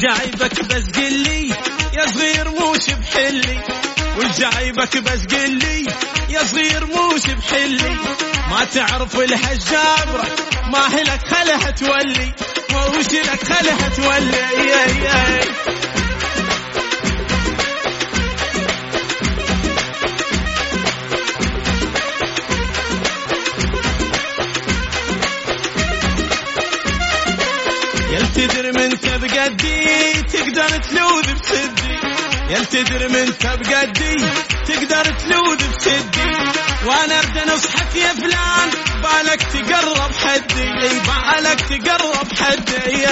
جايبك بس قلي يا صغير موش بحلي، وجايبك بس قلي يا صغير موش بحلي. ما تعرف الهالجابرة ما هلك خلها تولي، موش لك خلها تولي. يل تدري من تبقدي تقدر تلوذ بسدي، يل تدري من تبقدي تقدر تلوذ بسدي. وانا ارد نصحك يا فلان بالك تقرب حدي، بالك تقرب حدي.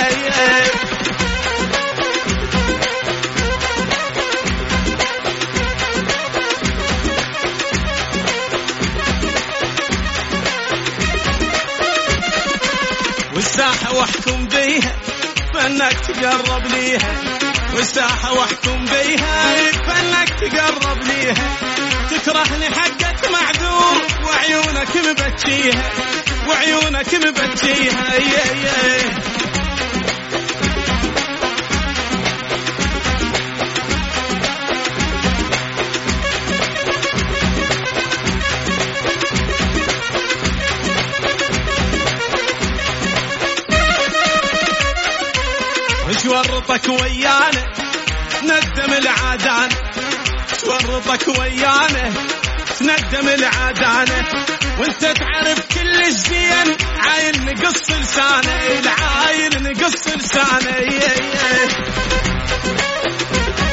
والساحة واحكم بيها فانك تقرب ليها، والساحة واحكم بيها فانك تقرب ليها. تكرهني حقك معذور وعيونك مبكيها، وعيونك مبكيها. شورطك ويانا ندم العادان، شورطك ويانا تندم العادانة. وانت تعرف كل زين عايل نقص لسانه، العايل نقص لسانه.